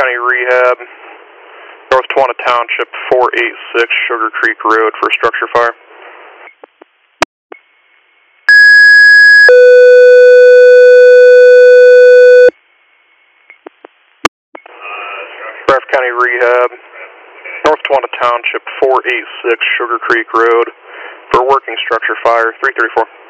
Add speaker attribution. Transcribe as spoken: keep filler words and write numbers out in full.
Speaker 1: County Rehab, North Tawana Township, four eighty-six Sugar Creek Road for structure fire. Crawford County Rehab, North Tawana Township, four eighty-six Sugar Creek Road for working structure fire, three thirty-four.